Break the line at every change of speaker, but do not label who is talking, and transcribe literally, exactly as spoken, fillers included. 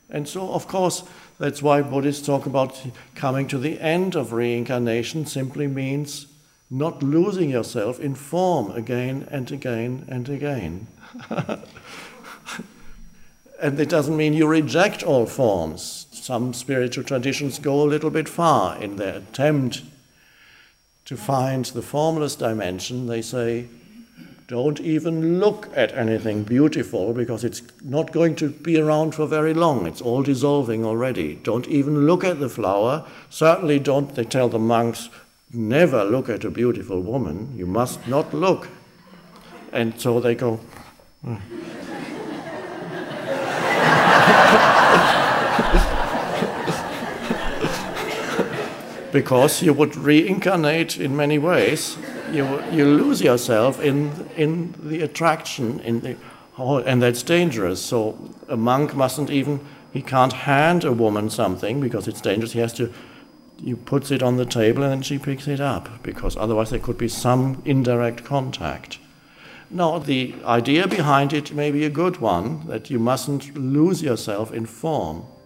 And so, of course, that's why Buddhists talk about coming to the end of reincarnation simply means not losing yourself in form again and again and again. And it doesn't mean you reject all forms. Some spiritual traditions go a little bit far in their attempt to find the formless dimension. They say, don't even look at anything beautiful because it's not going to be around for very long. It's all dissolving already. Don't even look at the flower. Certainly don't, they tell the monks, never look at a beautiful woman. You must not look. And so they go... because you would reincarnate in many ways. You you lose yourself in in the attraction, in the oh, and that's dangerous. So a monk mustn't even, he can't hand a woman something because it's dangerous. He has to, he puts it on the table and then she picks it up, because otherwise there could be some indirect contact. Now, the idea behind it may be a good one, that you mustn't lose yourself in form.